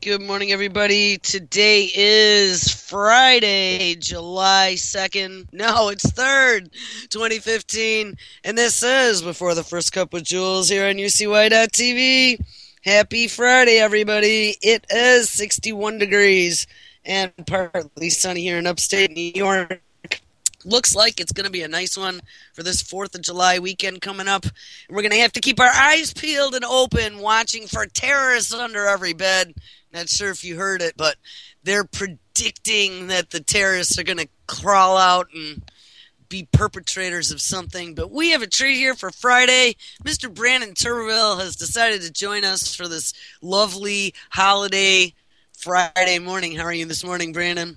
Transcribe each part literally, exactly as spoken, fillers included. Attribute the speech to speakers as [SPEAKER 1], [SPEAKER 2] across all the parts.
[SPEAKER 1] Good morning, everybody. Today is Friday, July second. No, it's third, twenty fifteen. And this is Before the First Cup with Jules here on U C Y dot T V. Happy Friday, everybody. It is sixty-one degrees and partly sunny here in upstate New York. Looks like it's going to be a nice one for this fourth of July weekend coming up. We're going to have to keep our eyes peeled and open, watching for terrorists under every bed. Not sure if you heard it, but they're predicting that the terrorists are going to crawl out and be perpetrators of something. But we have a treat here for Friday. Mister Brandon Turberville has decided to join us for this lovely holiday Friday morning. How are you this morning, Brandon?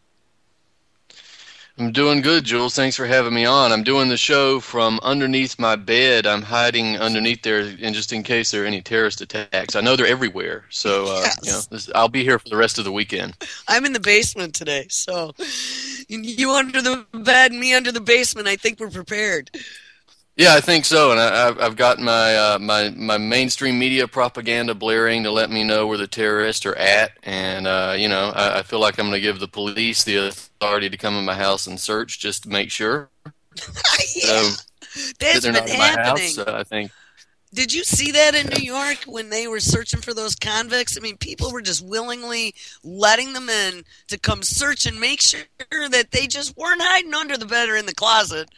[SPEAKER 2] I'm doing good, Jules. Thanks for having me on. I'm doing the show from underneath my bed. I'm hiding underneath there, and just in case there are any terrorist attacks. I know they're everywhere, so uh, yes. you know, this, I'll be here for the rest of the weekend.
[SPEAKER 1] I'm in the basement today, so you under the bed, me under the basement. I think we're prepared.
[SPEAKER 2] Yeah, I think so, and I, I've got my uh, my my mainstream media propaganda blaring to let me know where the terrorists are at, and uh, you know, I, I feel like I'm going to give the police the authority to come in my house and search just to make sure.
[SPEAKER 1] yeah,
[SPEAKER 2] so,
[SPEAKER 1] that's
[SPEAKER 2] they're
[SPEAKER 1] been
[SPEAKER 2] not in my
[SPEAKER 1] happening.
[SPEAKER 2] house, uh, I think.
[SPEAKER 1] Did you see that in New York when they were searching for those convicts? I mean, people were just willingly letting them in to come search and make sure that they just weren't hiding under the bed or in the closet.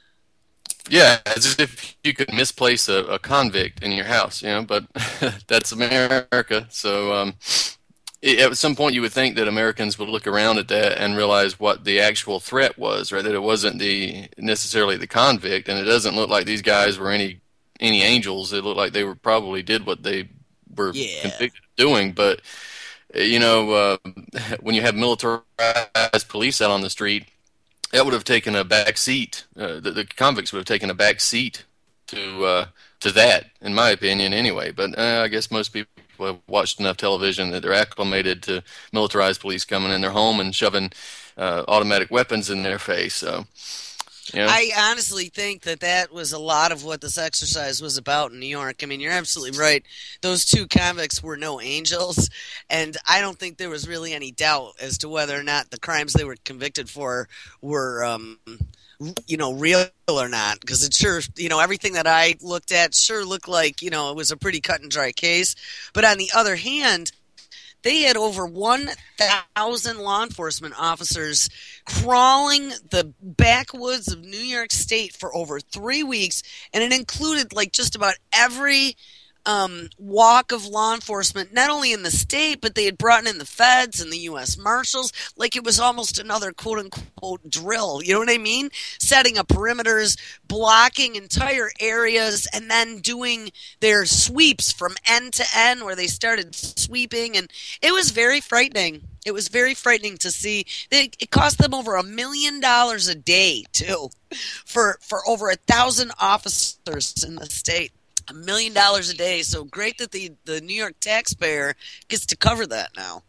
[SPEAKER 2] Yeah, as if you could misplace a, a convict in your house, you know, but that's America. So um, it, at some point you would think that Americans would look around at that and realize what the actual threat was, right? That it wasn't the necessarily the convict, and it doesn't look like these guys were any any angels. It looked like they were probably did what they were
[SPEAKER 1] yeah.
[SPEAKER 2] convicted of doing, but, you know, uh, when you have militarized police out on the street, that would have taken a back seat. Uh, the, the convicts would have taken a back seat to uh, to that, in my opinion, anyway. But uh, I guess most people have watched enough television that they're acclimated to militarized police coming in their home and shoving uh, automatic weapons in their face. So, you know.
[SPEAKER 1] I honestly think that that was a lot of what this exercise was about in New York. I mean, you're absolutely right. Those two convicts were no angels, and I don't think there was really any doubt as to whether or not the crimes they were convicted for were, um, you know, real or not. Because it sure, you know, everything that I looked at sure looked like, you know, it was a pretty cut and dry case. But on the other hand, they had over one thousand law enforcement officers crawling the backwoods of New York State for over three weeks, and it included like just about every um, walk of law enforcement, not only in the state, but they had brought in the feds and the U S Marshals. Like it was almost another quote-unquote drill, you know what I mean? Setting up perimeters, blocking entire areas, and then doing their sweeps from end to end where they started sweeping, and it was very frightening. It was very frightening to see. They, it cost them over a million dollars a day, too, for, for over a thousand officers in the state. A million dollars a day. So great that the, the New York taxpayer gets to cover that now.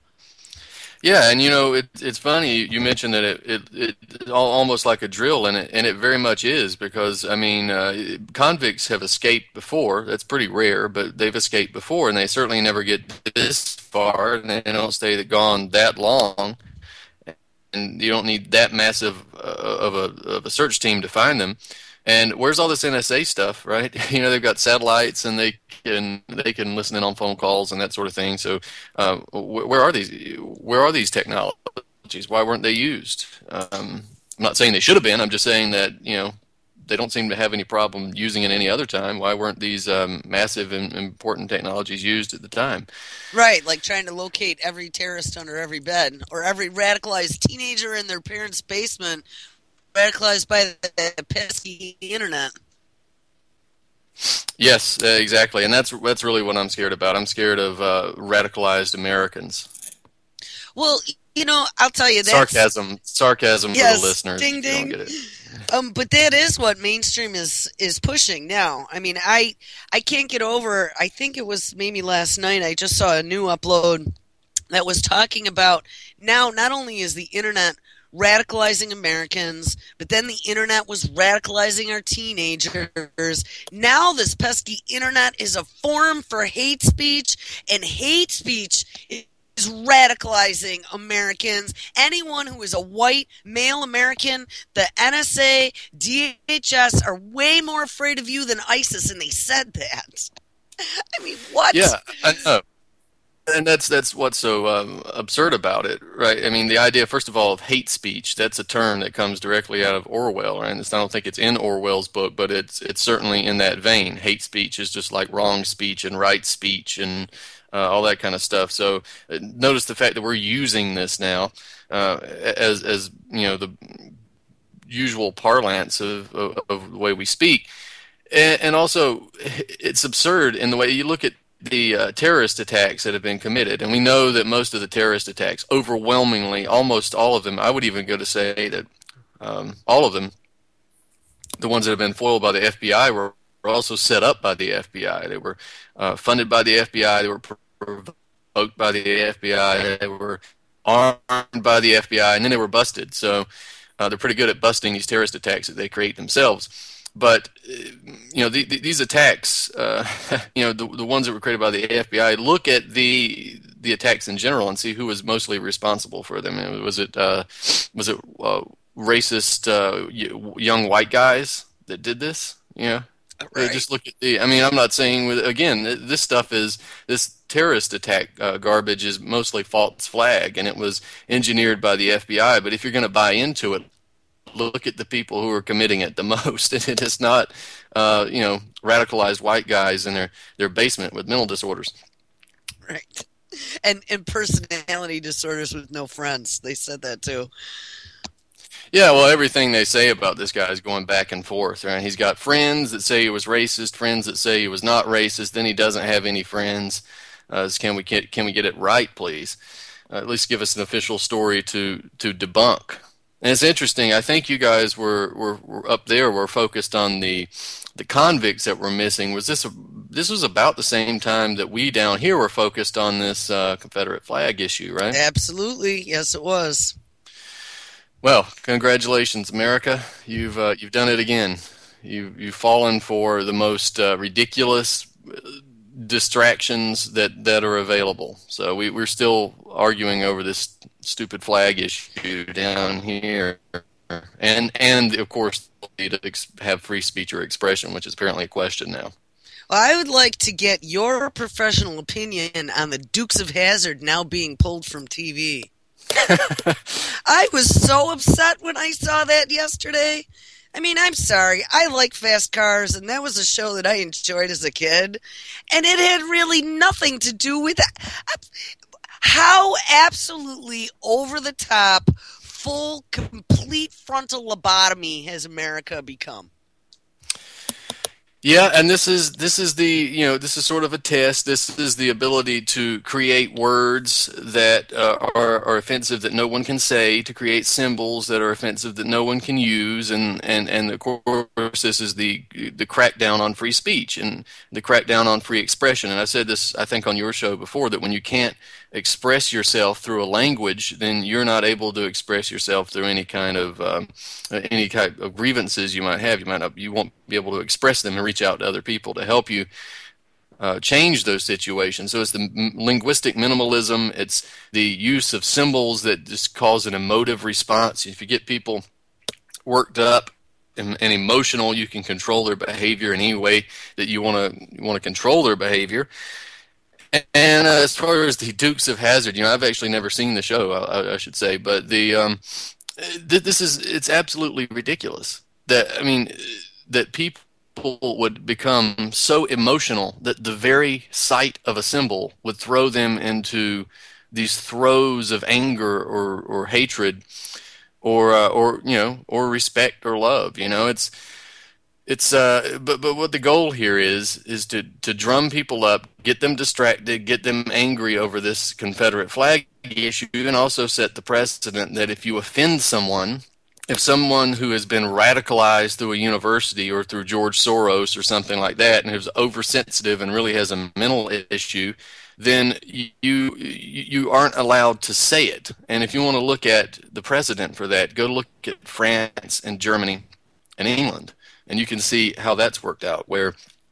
[SPEAKER 2] Yeah, and you know, it, it's funny, you mentioned that it, it, it, it's almost like a drill, and it, and it very much is, because, I mean, uh, convicts have escaped before. That's pretty rare, but they've escaped before, and they certainly never get this far, and they don't stay gone that long, and you don't need that massive uh, of, a, of a search team to find them. And where's all this N S A stuff, right? You know, they've got satellites, and they can they can listen in on phone calls and that sort of thing. So, uh, where are these where are these technologies? Why weren't they used? Um, I'm not saying they should have been. I'm just saying that, you know, they don't seem to have any problem using it any other time. Why weren't these um, massive and important technologies used at the time?
[SPEAKER 1] Right, like trying to locate every terrorist under every bed, or every radicalized teenager in their parents' basement, radicalized by the pesky internet.
[SPEAKER 2] Yes, uh, exactly, and that's that's really what I'm scared about. I'm scared of uh, radicalized Americans.
[SPEAKER 1] Well, you know, I'll tell you that
[SPEAKER 2] sarcasm, sarcasm
[SPEAKER 1] yes,
[SPEAKER 2] for the listeners.
[SPEAKER 1] Ding
[SPEAKER 2] if you
[SPEAKER 1] ding.
[SPEAKER 2] don't get it.
[SPEAKER 1] Um, but that is what mainstream is is pushing now. I mean, I I can't get over. I think it was maybe last night. I just saw a new upload that was talking about now. Not only is the internet radicalizing Americans, but then the internet was radicalizing our teenagers. Now this pesky internet is a forum for hate speech, and hate speech radicalizing Americans. Anyone who is a white male American, the N S A, D H S are way more afraid of you than ISIS, and they said that. I mean, what?
[SPEAKER 2] Yeah, I know. And that's that's what's so um, absurd about it, right? I mean, the idea, first of all, of hate speech, that's a term that comes directly out of Orwell, right? And it's, I don't think it's in Orwell's book, but it's it's certainly in that vein. Hate speech is just like wrong speech and right speech and uh, all that kind of stuff. So uh, notice the fact that we're using this now uh, as as you know the usual parlance of, of, of the way we speak. And, and also, it's absurd in the way you look at the uh, terrorist attacks that have been committed. And we know that most of the terrorist attacks, overwhelmingly, almost all of them, I would even go to say that um, all of them, the ones that have been foiled by the F B I, were, were also set up by the F B I. They were uh, funded by the F B I. They were provoked by the F B I. They were armed by the F B I, and then they were busted. So uh, they're pretty good at busting these terrorist attacks that they create themselves. But you know the, the, these attacks, uh, you know the the ones that were created by the F B I. Look at the the attacks in general and see who was mostly responsible for them. Was it uh, was it uh, racist uh, young white guys that did this? You know,
[SPEAKER 1] Right.
[SPEAKER 2] just look at the. I mean, I'm not saying with again this stuff is this terrorist attack uh, garbage is mostly false flag, and it was engineered by the F B I. But if you're going to buy into it, look at the people who are committing it the most. And it is not, uh, you know, radicalized white guys in their, their basement with mental disorders.
[SPEAKER 1] Right. And and personality disorders with no friends. They said that too.
[SPEAKER 2] Yeah, well, everything they say about this guy is going back and forth, right? He's got friends that say he was racist, friends that say he was not racist, then he doesn't have any friends. Uh, can we get, can we get it right, please? Uh, at least give us an official story to, to debunk. And it's interesting. I think you guys were, were, were up there were focused on the the convicts that were missing. Was this a, this was about the same time that we down here were focused on this uh, Confederate flag issue, right?
[SPEAKER 1] Absolutely. Yes, it was.
[SPEAKER 2] Well, congratulations, America. You've uh, you've done it again. You you've fallen for the most uh, ridiculous distractions that, that are available. So we, we're still arguing over this stupid flag issue down here, and and of course to ex- have free speech or expression, which is apparently a question now.
[SPEAKER 1] Well, I would like to get your professional opinion on the Dukes of Hazzard now being pulled from T V. I was so upset when I saw that yesterday. I mean, I'm sorry. I like fast cars, and that was a show that I enjoyed as a kid, and it had really nothing to do with that. How absolutely over the top, full, complete frontal lobotomy has America become?
[SPEAKER 2] Yeah, and this is this is the you know this is sort of a test. This is the ability to create words that uh, are are offensive that no one can say, to create symbols that are offensive that no one can use, and and and of course this is the the crackdown on free speech and the crackdown on free expression. And I said this I think on your show before, that when you can't express yourself through a language, then you're not able to express yourself through any kind of um, any kind of grievances you might have. You might not, you won't be able to express them and reach out to other people to help you uh, change those situations. So it's the m- linguistic minimalism. It's the use of symbols that just cause an emotive response. If you get people worked up and, and emotional, you can control their behavior in any way that you want to want to control their behavior. And uh, as far as the Dukes of Hazzard, you know, I've actually never seen the show, I, I should say, but the um, th- this is it's absolutely ridiculous that I mean that people would become so emotional that the very sight of a symbol would throw them into these throes of anger or or hatred or uh, or you know or respect or love. You know, it's. It's uh, but but what the goal here is is to to drum people up, get them distracted, get them angry over this Confederate flag issue, and also set the precedent that if you offend someone, if someone who has been radicalized through a university or through George Soros or something like that, and who's oversensitive and really has a mental issue, then you you aren't allowed to say it. And if you want to look at the precedent for that, go look at France and Germany and England. And you can see how that's worked out, where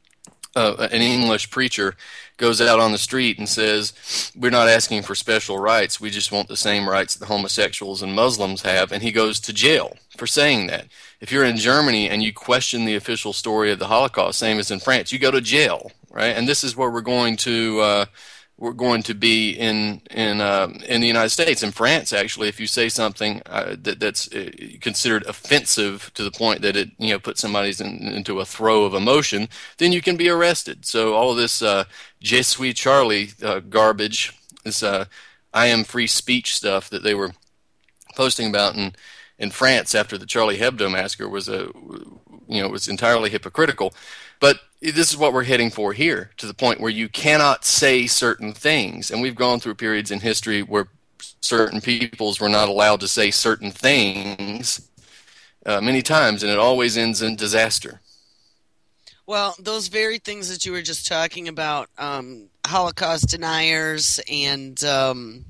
[SPEAKER 2] uh, an English preacher goes out on the street and says, "We're not asking for special rights. We just want the same rights that homosexuals and Muslims have," and he goes to jail for saying that. If you're in Germany and you question the official story of the Holocaust, same as in France, you go to jail, right? And this is where we're going to uh, we're going to be in in uh, in the United States. In France, actually, if you say something uh, that, that's uh, considered offensive to the point that it you know puts somebody in, into a throe of emotion, then you can be arrested. So all of this uh, Je suis Charlie uh, garbage, this uh, I am free speech stuff that they were posting about in in France after the Charlie Hebdo massacre was a you know was entirely hypocritical. But this is what we're heading for here, to the point where you cannot say certain things. And we've gone through periods in history where certain peoples were not allowed to say certain things uh, many times, and it always ends in disaster.
[SPEAKER 1] Well, those very things that you were just talking about, um, Holocaust deniers and um,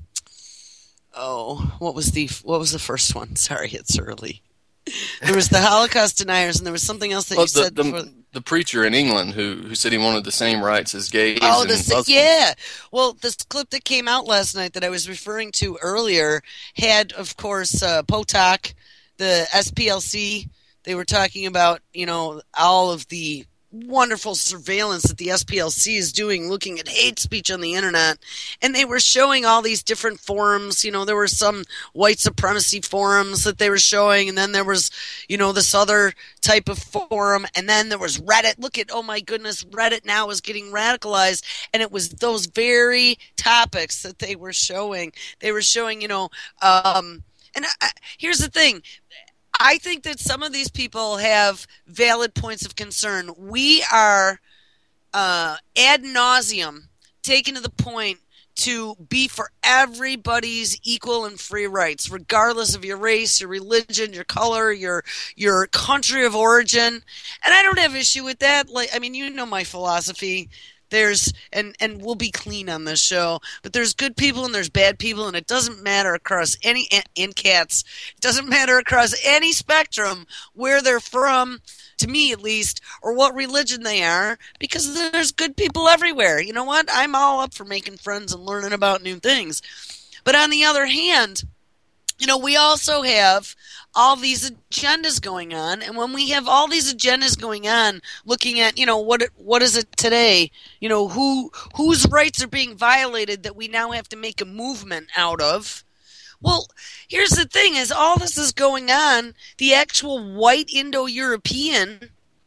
[SPEAKER 1] oh, what was the what was the first one? Sorry, it's early. There was the Holocaust deniers, and there was something else that
[SPEAKER 2] well,
[SPEAKER 1] you
[SPEAKER 2] the,
[SPEAKER 1] said
[SPEAKER 2] the,
[SPEAKER 1] before.
[SPEAKER 2] The preacher in England who, who said he wanted the same rights as gays
[SPEAKER 1] Oh,
[SPEAKER 2] and
[SPEAKER 1] this,
[SPEAKER 2] Muslims.
[SPEAKER 1] yeah. Well, this clip that came out last night that I was referring to earlier had, of course, uh, Potok, the S P L C. They were talking about, you know, all of the wonderful surveillance that the S P L C is doing, looking at hate speech on the internet, and they were showing all these different forums. You know, there were some white supremacy forums that they were showing, and then there was, you know, this other type of forum, and then there was Reddit. Look at, oh my goodness, Reddit now is getting radicalized, and it was those very topics that they were showing. They were showing, you know, um, and I, here's the thing. I think that some of these people have valid points of concern. We are uh, ad nauseum taken to the point to be for everybody's equal and free rights, regardless of your race, your religion, your color, your your country of origin. And I don't have issue with that. Like, I mean, you know my philosophy. There's and and we'll be clean on this show, but there's good people and there's bad people, and it doesn't matter across any in cats. It doesn't matter across any spectrum where they're from, to me at least, or what religion they are, because there's good people everywhere. You know what? I'm all up for making friends and learning about new things. But on the other hand, you know, we also have all these agendas going on, and when we have all these agendas going on, looking at, you know, what what is it today? You know, who whose rights are being violated that we now have to make a movement out of? Well, here's the thing: as all this is going on, the actual white Indo-European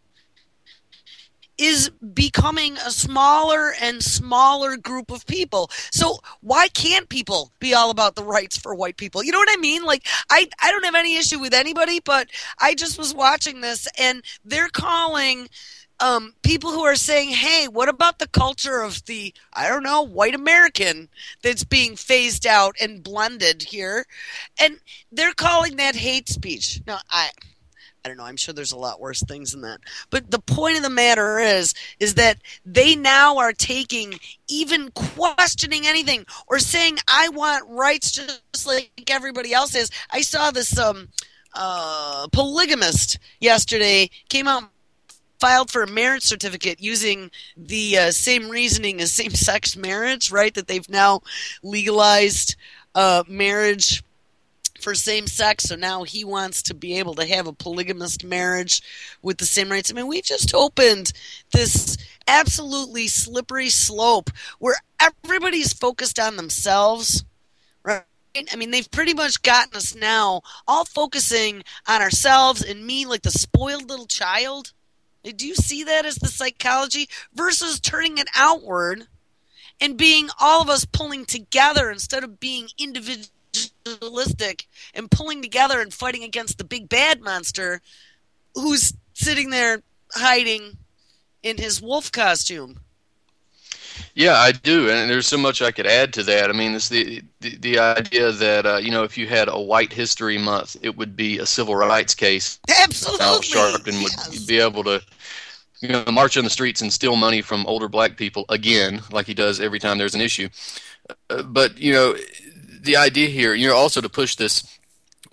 [SPEAKER 1] is becoming a smaller and smaller group of people. So why can't people be all about the rights for white people? You know what I mean? Like, I, I don't have any issue with anybody, but I just was watching this, and they're calling um, people who are saying, hey, what about the culture of the, I don't know, white American that's being phased out and blended here? And they're calling that hate speech. Now, I... I don't know. I'm sure there's a lot worse things than that. But the point of the matter is, is that they now are taking, even questioning anything or saying, I want rights just like everybody else is. I saw this um, uh, polygamist yesterday came out and filed for a marriage certificate using the uh, same reasoning as same-sex marriage, right? That they've now legalized uh, marriage for same sex, so now he wants to be able to have a polygamous marriage with the same rights. I mean, we just opened this absolutely slippery slope where everybody's focused on themselves, right? I mean, they've pretty much gotten us now all focusing on ourselves and me like the spoiled little child. Do you see that as the psychology versus turning it outward and being all of us pulling together instead of being individual? And pulling together and fighting against the big bad monster who's sitting there hiding in his wolf costume.
[SPEAKER 2] Yeah, I do, and there's so much I could add to that. I mean, it's the the, the idea that uh, you know, if you had a White History Month, it would be a civil rights case.
[SPEAKER 1] Absolutely,
[SPEAKER 2] Al Sharpton
[SPEAKER 1] yes.
[SPEAKER 2] would be able to, you know, march on the streets and steal money from older black people again, like he does every time there's an issue. Uh, but you know, the idea here, you know, also to push this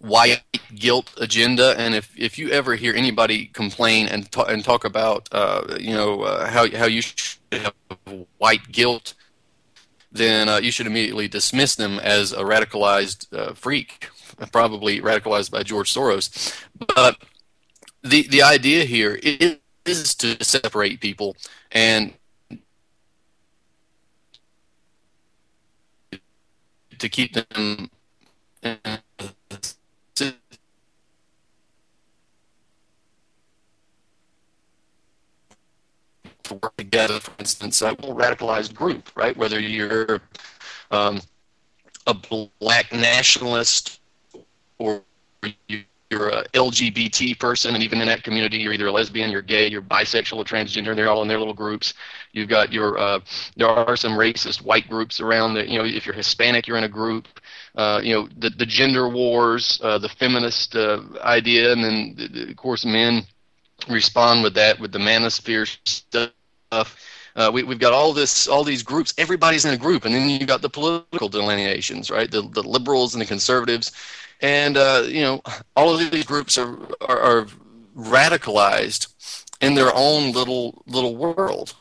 [SPEAKER 2] white guilt agenda. And if, if you ever hear anybody complain and talk, and talk about uh, you know uh, how how you should have white guilt, then uh, you should immediately dismiss them as a radicalized uh, freak, probably radicalized by George Soros. But the the idea here is, is to separate people and to keep them to work together. For instance, a radicalized group, right? Whether you're um, a black nationalist or you're a L G B T person, and even in that community, you're either a lesbian, you're gay, you're bisexual, or transgender. They're all in their little groups. You've got your uh, there are some racist white groups around that. You know, if you're Hispanic, you're in a group. Uh, you know, the the gender wars, uh, the feminist uh, idea, and then the, the, of course men respond with that with the manosphere stuff. Uh, we, we've got all this, all these groups. Everybody's in a group, and then you got the political delineations, right? The the liberals and the conservatives, and uh, you know, all of these groups are, are are radicalized in their own little little world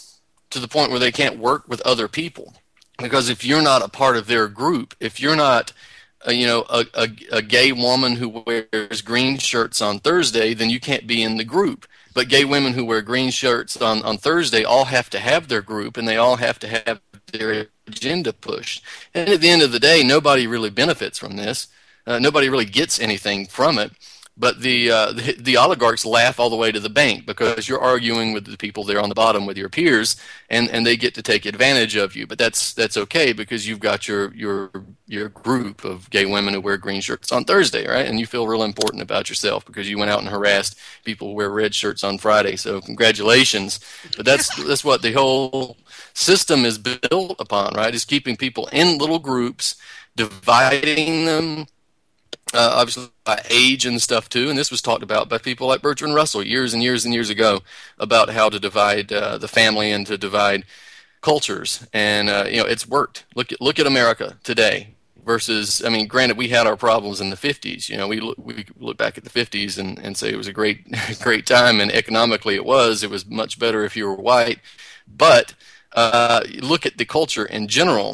[SPEAKER 2] to the point where they can't work with other people, because if you're not a part of their group, if you're not Uh, you know, a, a, a gay woman who wears green shirts on Thursday, then you can't be in the group. But gay women who wear green shirts on, on Thursday all have to have their group, and they all have to have their agenda pushed. And at the end of the day, nobody really benefits from this. Uh, nobody really gets anything from it. But the, uh, the the oligarchs laugh all the way to the bank, because you're arguing with the people there on the bottom with your peers, and, and they get to take advantage of you. But that's that's okay, because you've got your your your group of gay women who wear green shirts on Thursday, right? And you feel real important about yourself because you went out and harassed people who wear red shirts on Friday. So congratulations. But that's that's what the whole system is built upon, right? Is keeping people in little groups, dividing them. Uh, obviously by age and stuff too, and this was talked about by people like Bertrand Russell years and years and years ago about how to divide uh, the family and to divide cultures, and uh, you know, it's worked. Look at look at America today versus, I mean, granted, we had our problems in the fifties. You know, we look, we look back at the fifties and, and say it was a great great time, and economically it was. It was much better if you were white, but uh, look at the culture in general.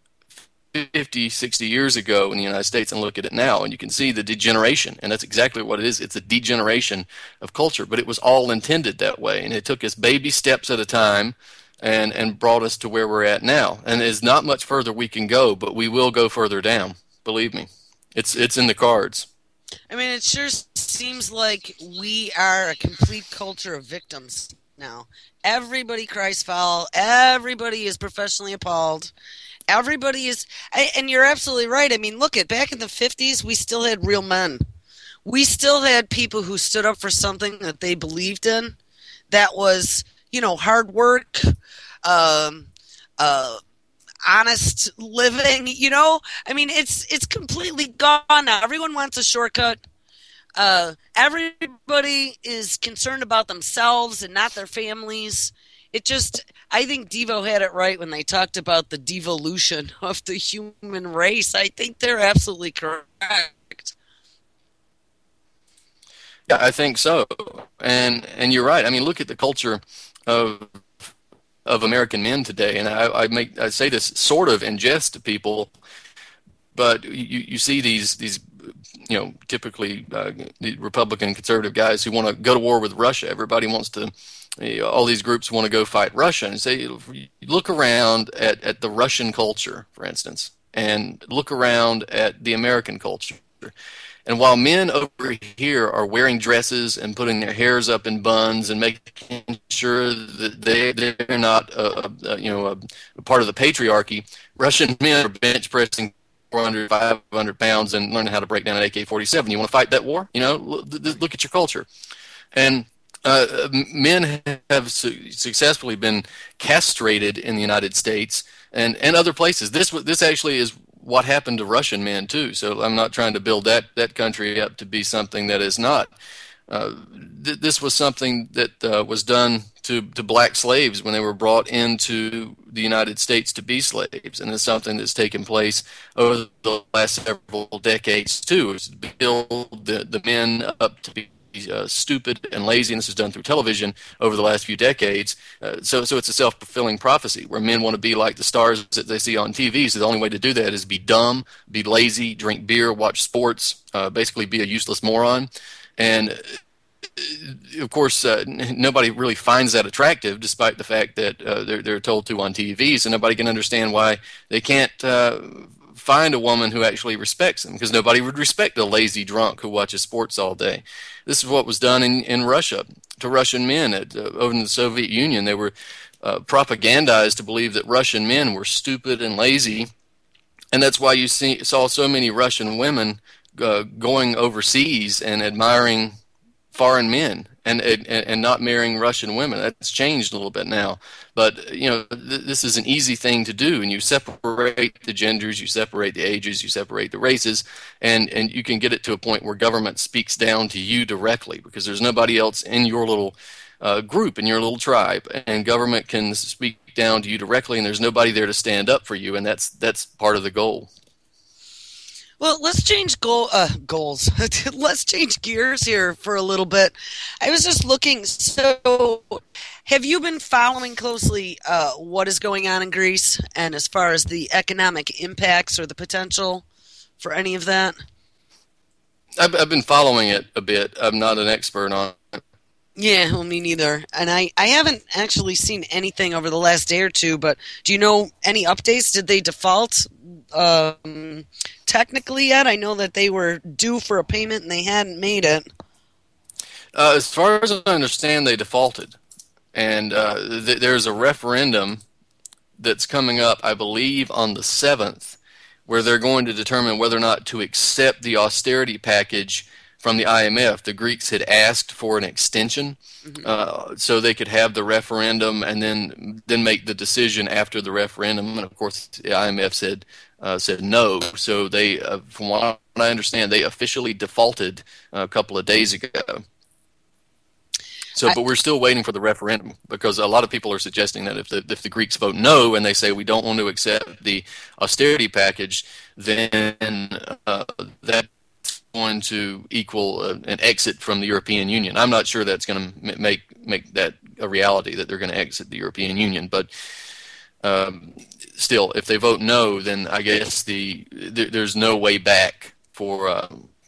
[SPEAKER 2] fifty, sixty years ago in the United States, and look at it now, and you can see the degeneration, and that's exactly what it is. It's a degeneration of culture, but it was all intended that way, and it took us baby steps at a time and, and brought us to where we're at now. And there's not much further we can go, but we will go further down. Believe me. It's, it's in the cards.
[SPEAKER 1] I mean, it sure seems like we are a complete culture of victims now. Everybody cries foul. Everybody is professionally appalled. Everybody is, and you're absolutely right. I mean, look at back in the fifties, we still had real men. We still had people who stood up for something that they believed in. That was, you know, hard work, um, uh, honest living. You know, I mean, it's it's completely gone now. Everyone wants a shortcut. Uh, everybody is concerned about themselves and not their families. It just, I think Devo had it right when they talked about the devolution of the human race. I think they're absolutely correct.
[SPEAKER 2] Yeah, I think so. And and you're right. I mean, look at the culture of of American men today. And I, I make I say this sort of in jest to people, but you, you see these these you know, typically uh, the Republican conservative guys who want to go to war with Russia. Everybody wants to. You know, all these groups want to go fight Russia, and say, look around at, at the Russian culture, for instance, and look around at the American culture. And while men over here are wearing dresses and putting their hairs up in buns and making sure that they they're not a, a, you know a, a part of the patriarchy, Russian men are bench pressing four hundred, five hundred pounds and learning how to break down an A K forty-seven. You want to fight that war? You know, look, look at your culture. And Uh, men have su- successfully been castrated in the United States and, and other places. This this actually is what happened to Russian men too. So I'm not trying to build that, that country up to be something that is not. Uh, th- this was something that uh, was done to, to black slaves when they were brought into the United States to be slaves, and it's something that's taken place over the last several decades too. It's to build the, the men up to be uh, stupid and lazy, and this is done through television over the last few decades. Uh, so, so it's a self-fulfilling prophecy where men want to be like the stars that they see on T V. So the only way to do that is be dumb, be lazy, drink beer, watch sports, uh, basically be a useless moron. And uh, of course, uh, n- nobody really finds that attractive, despite the fact that uh, they're, they're told to on T V. So nobody can understand why they can't uh, find a woman who actually respects them, because nobody would respect a lazy drunk who watches sports all day. This is what was done in, in Russia to Russian men at, uh, over in the Soviet Union. They were uh, propagandized to believe that Russian men were stupid and lazy, and that's why you see, saw so many Russian women uh, going overseas and admiring foreign men and, and and not marrying Russian women. That's changed a little bit now, but you know th- this is an easy thing to do, and you separate the genders, you separate the ages, you separate the races, and and you can get it to a point where government speaks down to you directly, because there's nobody else in your little uh, group, in your little tribe, and government can speak down to you directly, and there's nobody there to stand up for you, and that's that's part of the goal.
[SPEAKER 1] Well, let's change goal uh, goals. Let's change gears here for a little bit. I was just looking. So, have you been following closely uh, what is going on in Greece, and as far as the economic impacts or the potential for any of that?
[SPEAKER 2] I've, I've been following it a bit. I'm not an expert on it.
[SPEAKER 1] Yeah, well, me neither. And I, I haven't actually seen anything over the last day or two, but do you know any updates? Did they default um, technically yet? I know that they were due for a payment and they hadn't made it.
[SPEAKER 2] Uh, as far as I understand, they defaulted, and uh, th- there's a referendum that's coming up, I believe, on the seventh, where they're going to determine whether or not to accept the austerity package from the I M F. The Greeks had asked for an extension,
[SPEAKER 1] Mm-hmm.
[SPEAKER 2] uh, so they could have the referendum and then then make the decision after the referendum. And of course, the I M F said uh, said no. So they, uh, from what I understand, they officially defaulted a couple of days ago. So,
[SPEAKER 1] I,
[SPEAKER 2] but we're still waiting for the referendum, because a lot of people are suggesting that if the if the Greeks vote no and they say we don't want to accept the austerity package, then uh, that's going to equal uh, an exit from the European Union. I'm not sure that's going to make make that a reality, that they're going to exit the European Union, but um, still, if they vote no, then I guess the there, there's no way back for. Uh,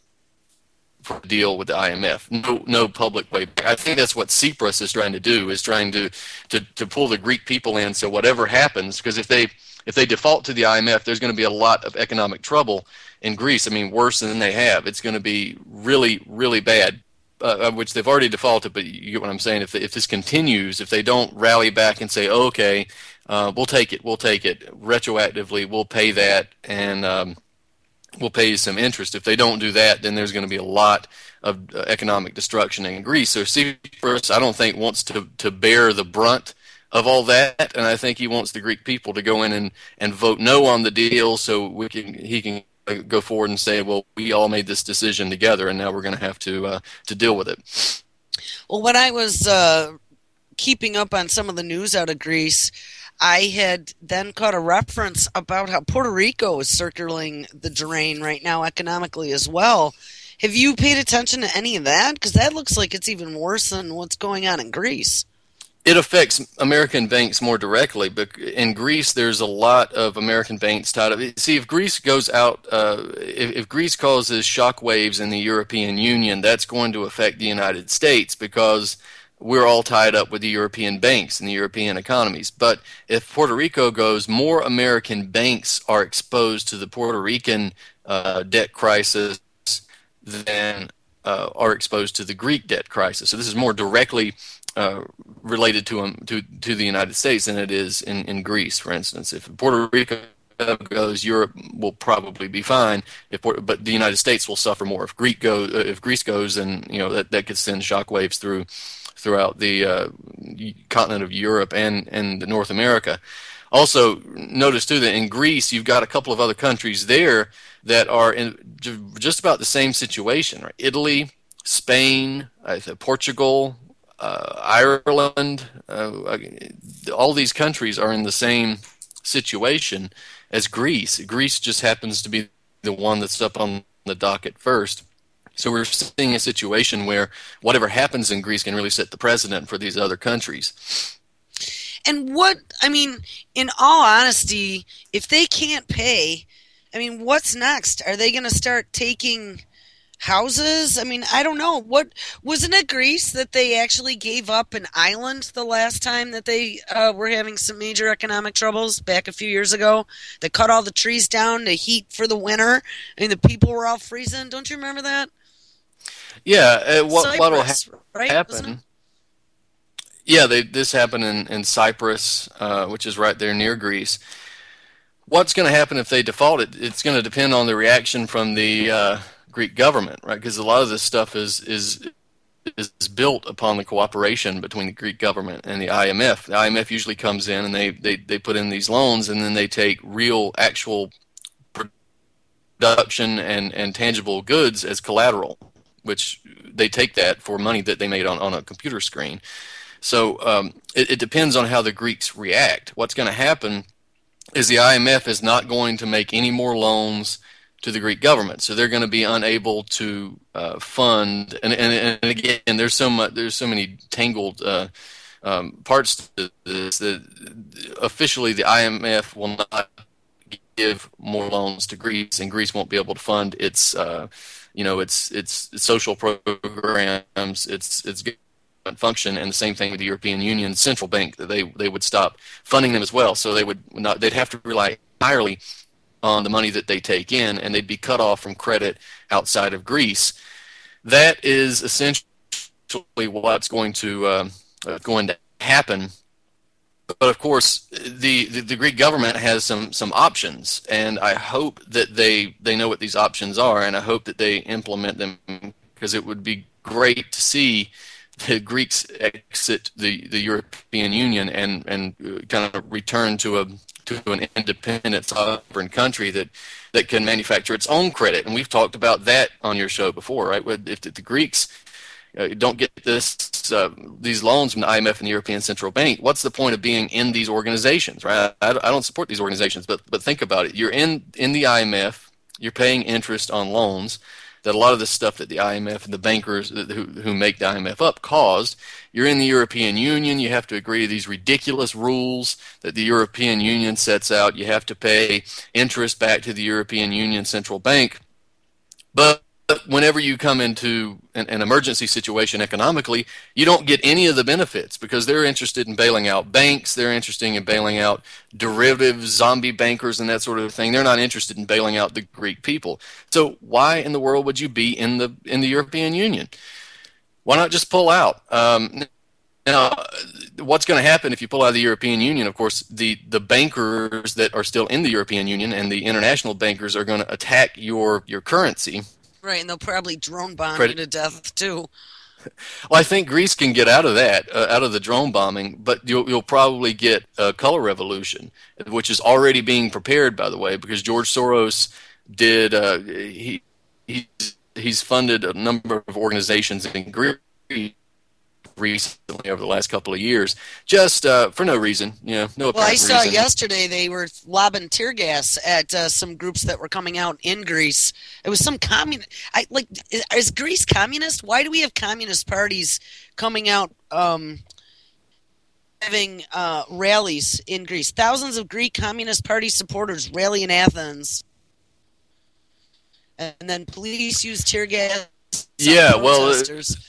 [SPEAKER 2] for a deal with the I M F. No, no public way back. I think that's what Tsipras is trying to do, is trying to, to, to pull the Greek people in. So whatever happens, because if they if they default to the I M F, there's going to be a lot of economic trouble in Greece. I mean, worse than they have. It's going to be really, really bad. Uh, which they've already defaulted, but you get what I'm saying. If they, if this continues, if they don't rally back and say, oh, "Okay, uh, we'll take it, we'll take it retroactively, we'll pay that," and um, will pay you some interest. If they don't do that, then there's going to be a lot of uh, economic destruction in Greece. So Tsipras, I don't think, wants to, to bear the brunt of all that, and I think he wants the Greek people to go in and, and vote no on the deal, so we can he can go forward and say, well, we all made this decision together, and now we're going to have to uh, to deal with it.
[SPEAKER 1] well, when I was uh, keeping up on some of the news out of Greece, I had then caught a reference about how Puerto Rico is circling the drain right now economically as well. Have you paid attention to any of that? Because that looks like it's even worse than what's going on in Greece.
[SPEAKER 2] It affects American banks more directly, but in Greece, there's a lot of American banks tied up. See, if Greece goes out, uh, if, if Greece causes shockwaves in the European Union, that's going to affect the United States, because we're all tied up with the European banks and the European economies. But if Puerto Rico goes, more American banks are exposed to the Puerto Rican uh, debt crisis than uh, are exposed to the Greek debt crisis. So this is more directly uh, related to, um, to to the United States than it is in, in Greece, for instance. If Puerto Rico goes, Europe will probably be fine. If but the United States will suffer more. If Greek goes, if Greece goes, then you know that, that could send shockwaves through throughout the uh, continent of Europe and and North America. Also, notice too that in Greece you've got a couple of other countries there that are in just about the same situation. Right? Italy, Spain, I th- Portugal, uh, Ireland, uh, all these countries are in the same situation as Greece. Greece just happens to be the one that's up on the docket first. So we're seeing a situation where whatever happens in Greece can really set the precedent for these other countries.
[SPEAKER 1] And what, I mean, in all honesty, if they can't pay, I mean, what's next? Are they going to start taking houses? I mean, I don't know. What wasn't it Greece that they actually gave up an island the last time that they uh, were having some major economic troubles back a few years ago? They cut all the trees down to heat for the winter, and the people were all freezing. Don't you remember that?
[SPEAKER 2] Yeah, uh, what what'll ha-
[SPEAKER 1] Cyprus, right? Wasn't it?
[SPEAKER 2] happen? Yeah, they, this happened in in Cyprus, uh, which is right there near Greece. What's going to happen if they default? It, it's going to depend on the reaction from the uh, Greek government, right? Because a lot of this stuff is is is built upon the cooperation between the Greek government and the I M F. The I M F usually comes in and they, they, they put in these loans, and then they take real, actual production and, and tangible goods as collateral, which they take that for money that they made on, on a computer screen. So um, it, it depends on how the Greeks react. What's going to happen is the I M F is not going to make any more loans to the Greek government, so they're going to be unable to uh, fund. And, and, and again, there's so much, there's so many tangled uh, um, parts to this that officially the I M F will not give more loans to Greece, and Greece won't be able to fund its, uh, you know, its its social programs, its its function, and the same thing with the European Union Central Bank, that they they would stop funding them as well. So they would not, they'd have to rely entirely on the money that they take in, and they'd be cut off from credit outside of Greece. That is essentially what's going to uh, going to happen. But of course, the, the, the Greek government has some, some options, and I hope that they, they know what these options are, and I hope that they implement them, because it would be great to see the Greeks exit the, the European Union and, and kind of return to a to an independent sovereign country that, that can manufacture its own credit. And we've talked about that on your show before, right? If the Greeks uh, don't get this uh, these loans from the I M F and the European Central Bank, what's the point of being in these organizations, right? I, I don't support these organizations, but but think about it. You're in, in the I M F, you're paying interest on loans that a lot of the stuff that the I M F and the bankers who, who make the I M F up caused. You're in the European Union. You have to agree to these ridiculous rules that the European Union sets out. You have to pay interest back to the European Union Central Bank. But whenever you come into an, an emergency situation economically, you don't get any of the benefits, because they're interested in bailing out banks. They're interested in bailing out derivatives, zombie bankers, and that sort of thing. They're not interested in bailing out the Greek people. So why in the world would you be in the in the European Union? Why not just pull out? Um, now, what's going to happen if you pull out of the European Union? Of course, the, the bankers that are still in the European Union and the international bankers are going to attack your, your currency.
[SPEAKER 1] Right, and they'll probably drone bomb
[SPEAKER 2] Credit.
[SPEAKER 1] you to death, too.
[SPEAKER 2] Well, I think Greece can get out of that, uh, out of the drone bombing, but you'll, you'll probably get a color revolution, which is already being prepared, by the way, because George Soros did, uh, he, he's, he's funded a number of organizations in Greece recently over the last couple of years, just uh, for no reason, you know, no apparent
[SPEAKER 1] Well, I saw
[SPEAKER 2] reason.
[SPEAKER 1] yesterday they were lobbing tear gas at uh, some groups that were coming out in Greece. It was some communist. I like. Is, is Greece communist? Why do we have communist parties coming out, um, having uh, rallies in Greece? Thousands of Greek Communist Party supporters rally in Athens, and then police use tear gas.
[SPEAKER 2] Yeah, well.
[SPEAKER 1] Protesters. Uh,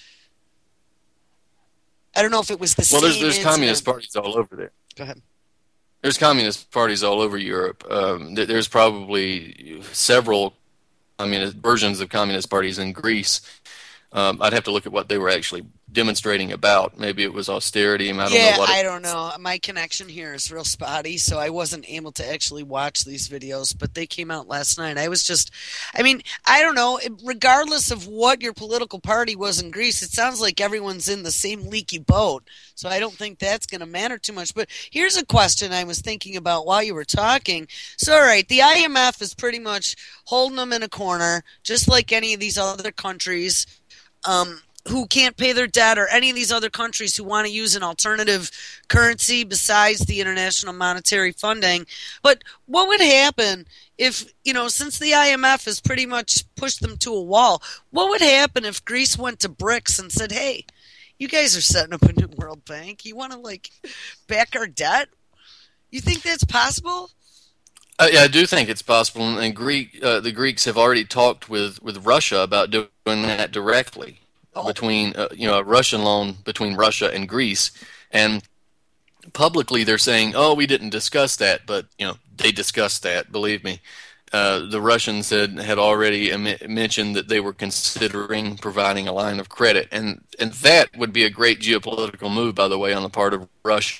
[SPEAKER 1] I don't know if it was the
[SPEAKER 2] well,
[SPEAKER 1] same.
[SPEAKER 2] Well, there's there's
[SPEAKER 1] incident.
[SPEAKER 2] communist parties all over there.
[SPEAKER 1] Go ahead.
[SPEAKER 2] There's communist parties all over Europe. Um, there's probably several communist versions of communist parties in Greece. Um, I'd have to look at what they were actually demonstrating about. Maybe it was austerity. I don't
[SPEAKER 1] yeah,
[SPEAKER 2] know what it
[SPEAKER 1] I don't know. My connection here is real spotty, so I wasn't able to actually watch these videos, but they came out last night. I was just, I mean, I don't know. Regardless of what your political party was in Greece, it sounds like everyone's in the same leaky boat, so I don't think that's going to matter too much. But here's a question I was thinking about while you were talking. So, all right, the I M F is pretty much holding them in a corner, just like any of these other countries. um, who can't pay their debt, or any of these other countries who want to use an alternative currency besides the international monetary funding. But what would happen if, you know, since the I M F has pretty much pushed them to a wall, what would happen if Greece went to BRICS and said, hey, you guys are setting up a new World Bank. You want to, like, back our debt? You think that's possible?
[SPEAKER 2] Uh, yeah, I do think it's possible, and Greek, uh, the Greeks have already talked with, with Russia about doing that directly
[SPEAKER 1] Oh,
[SPEAKER 2] between, uh, you know, a Russian loan between Russia and Greece, and publicly they're saying, "Oh, we didn't discuss that," but you know, they discussed that. Believe me, uh, the Russians had had already em- mentioned that they were considering providing a line of credit, and and that would be a great geopolitical move, by the way, on the part of Russia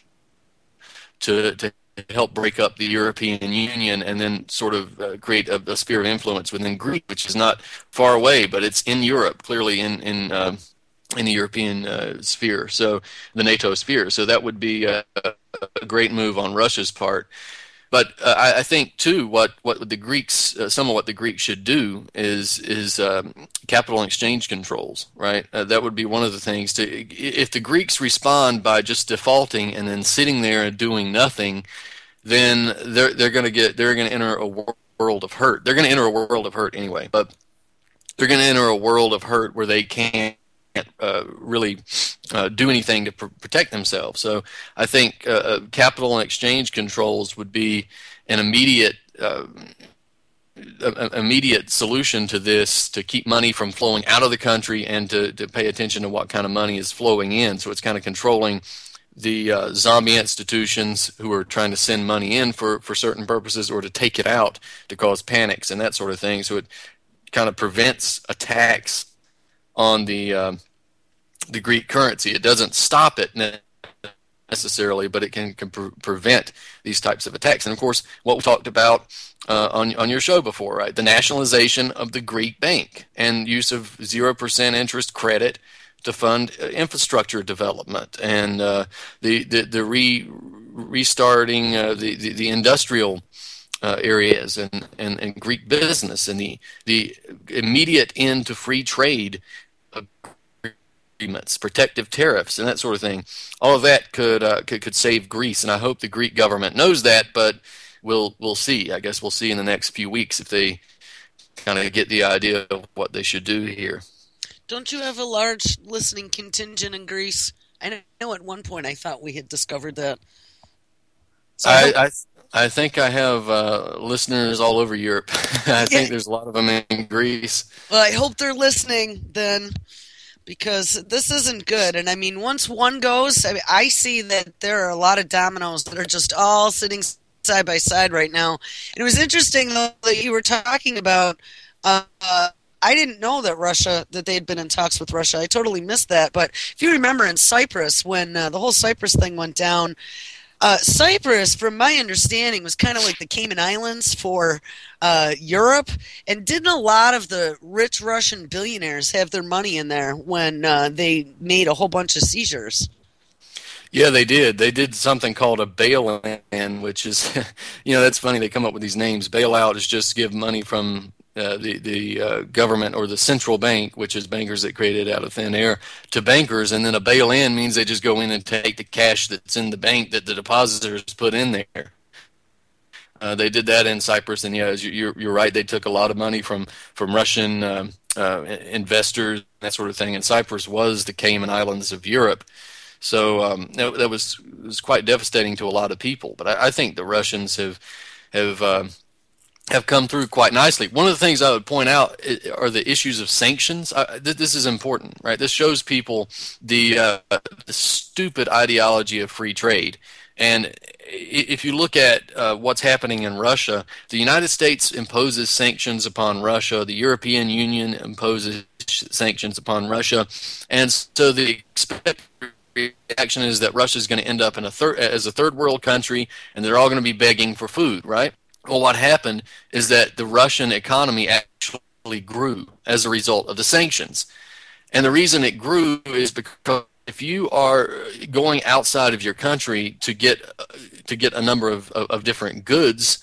[SPEAKER 2] to to help break up the European Union and then sort of uh, create a, a sphere of influence within Greece, which is not far away, but it's in Europe, clearly in in uh, in the European uh, sphere, so the NATO sphere. So that would be a, a great move on Russia's part. But uh, I, I think too, what what the Greeks, uh, some of what the Greeks should do is is um, capital and exchange controls, right? Uh, that would be one of the things. To if the Greeks respond by just defaulting and then sitting there and doing nothing, then they're they're going to get they're going to enter a wor- world of hurt. They're going to enter a world of hurt anyway, but they're going to enter a world of hurt where they can't uh, really uh, do anything to pr- protect themselves. So I think uh, capital and exchange controls would be an immediate uh, a- immediate solution to this, to keep money from flowing out of the country and to, to pay attention to what kind of money is flowing in. So it's kind of controlling the uh, zombie institutions who are trying to send money in for, for certain purposes, or to take it out to cause panics and that sort of thing. So it kind of prevents attacks on the um, the Greek currency. It doesn't stop it necessarily, but it can, can pre- prevent these types of attacks. And of course, what we talked about uh, on on your show before, right? The nationalization of the Greek bank and use of zero percent interest credit to fund uh, infrastructure development, and uh, the the the re restarting uh, the, the the industrial uh, areas and, and and Greek business, and the the immediate end to free trade agreements, protective tariffs, and that sort of thing. All of that could uh, could could save Greece, and I hope the Greek government knows that. But we'll we'll see. I guess we'll see in the next few weeks if they kind of get the idea of what they should do here.
[SPEAKER 1] don't you have a large listening contingent in Greece? I know at one point I thought we had discovered that. So I,
[SPEAKER 2] I
[SPEAKER 1] hope,
[SPEAKER 2] I, I think I have uh, listeners all over Europe. I
[SPEAKER 1] yeah,
[SPEAKER 2] think there's a lot of them in Greece.
[SPEAKER 1] well, I hope they're listening then, because this isn't good. And I mean, once one goes, I, mean, I see that there are a lot of dominoes that are just all sitting side by side right now. And it was interesting, though, that you were talking about. Uh, I didn't know that Russia, that they had been in talks with Russia. I totally missed that. But if you remember in Cyprus, when uh, the whole Cyprus thing went down, uh, Cyprus, from my understanding, was kind of like the Cayman Islands for uh, Europe. And didn't a lot of the rich Russian billionaires have their money in there when uh, they made a whole bunch of seizures?
[SPEAKER 2] Yeah, they did. They did something called a bail-in, which is, you know, that's funny. They come up with these names. Bailout is just give money from uh, the the uh, government or the central bank, which is bankers that create it out of thin air, to bankers. And then a bail-in means they just go in and take the cash that's in the bank that the depositors put in there. Uh, they did that in Cyprus, and yeah, you're you're right. They took a lot of money from from Russian um, uh, investors, that sort of thing. And Cyprus was the Cayman Islands of Europe. So um, that, that was was quite devastating to a lot of people. But I, I think the Russians have have uh, have come through quite nicely. One of the things I would point out are the issues of sanctions. I, th- this is important, right? This shows people the, uh, the stupid ideology of free trade. And if you look at uh, what's happening in Russia, the United States imposes sanctions upon Russia. The European Union imposes sanctions upon Russia, and so the expected reaction is that Russia is going to end up in a third as a third world country, and they're all going to be begging for food, right? Well, what happened is that the Russian economy actually grew as a result of the sanctions, and the reason it grew is because if you are going outside of your country to get to get a number of, of, of different goods,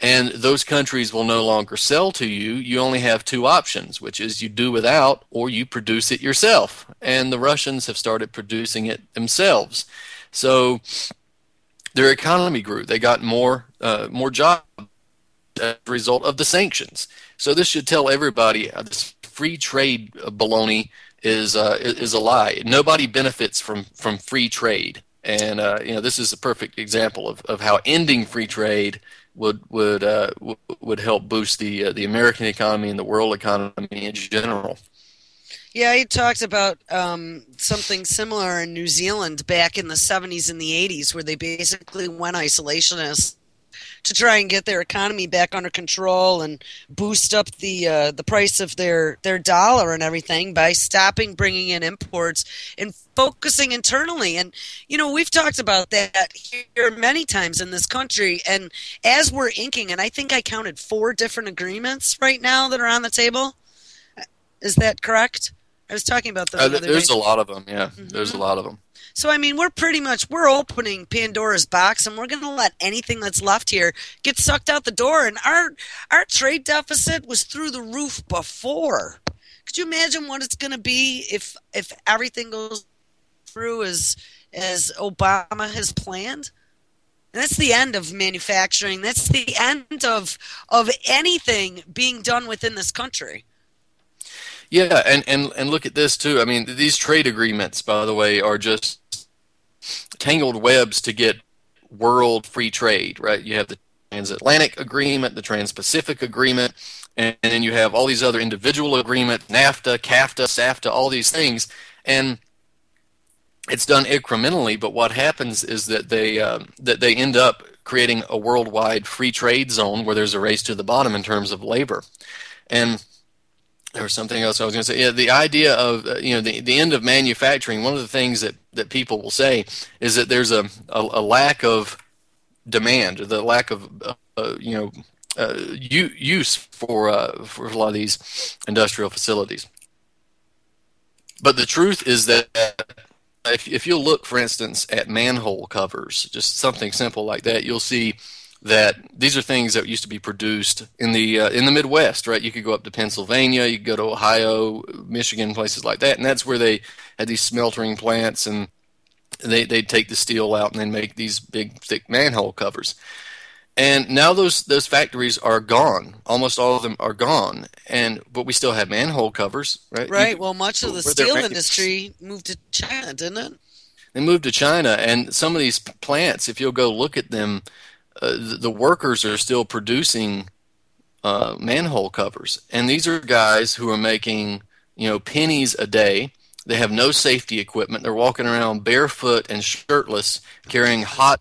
[SPEAKER 2] And those countries will no longer sell to you. You only have two options, which is you do without or you produce it yourself. And the Russians have started producing it themselves. So their economy grew. They got more uh, more jobs as a result of the sanctions. So this should tell everybody uh, this free trade baloney is uh, is a lie. Nobody benefits from, from free trade. And uh, you know, this is a perfect example of, of how ending free trade would would uh, w- would help boost the uh, the American economy and the world economy in general.
[SPEAKER 1] Yeah, he talked about um, something similar in New Zealand back in the seventies and the eighties, where they basically went isolationist to try and get their economy back under control and boost up the uh, the price of their, their dollar and everything by stopping bringing in imports and focusing internally. And, you know, we've talked about that here many times in this country. And as we're inking, and I think I counted four different agreements right now that are on the table. Is that correct? I was talking about them
[SPEAKER 2] Uh,
[SPEAKER 1] the other
[SPEAKER 2] there's
[SPEAKER 1] day.
[SPEAKER 2] a lot of them, yeah.
[SPEAKER 1] Mm-hmm.
[SPEAKER 2] There's a lot of them.
[SPEAKER 1] So, I mean, we're pretty much, we're opening Pandora's box, and we're going to let anything that's left here get sucked out the door. And our our trade deficit was through the roof before. Could you imagine what it's going to be if if everything goes through as, as Obama has planned? And that's the end of manufacturing. That's the end of of anything being done within this country.
[SPEAKER 2] Yeah, and, and, and look at this, too. I mean, these trade agreements, by the way, are just tangled webs to get world free trade, right? You have the Transatlantic Agreement, the Trans-Pacific Agreement, and, and then you have all these other individual agreements, NAFTA, CAFTA, SAFTA, all these things. And it's done incrementally, but what happens is that they uh, that they end up creating a worldwide free trade zone where there's a race to the bottom in terms of labor. And there was something else I was going to say. Yeah, the idea of uh, you know the, the end of manufacturing. One of the things that, that people will say is that there's a, a, a lack of demand, the lack of uh, you know uh, u- use for uh, for a lot of these industrial facilities. But the truth is that if if you look, for instance, at manhole covers, just something simple like that, you'll see that these are things that used to be produced in the uh, in the Midwest, right? You could go up to Pennsylvania, you could go to Ohio, Michigan, places like that, and that's where they had these smeltering plants, and they they'd take the steel out and then make these big, thick manhole covers. And now those those factories are gone. Almost all of them are gone, and but we still have manhole covers, right?
[SPEAKER 1] Right.
[SPEAKER 2] You,
[SPEAKER 1] well, much of the steel industry moved to China, didn't it?
[SPEAKER 2] They moved to China, and some of these plants, if you'll go look at them, Uh, the, the workers are still producing uh, manhole covers, and these are guys who are making you know pennies a day. They have no safety equipment. They're walking around barefoot and shirtless, carrying hot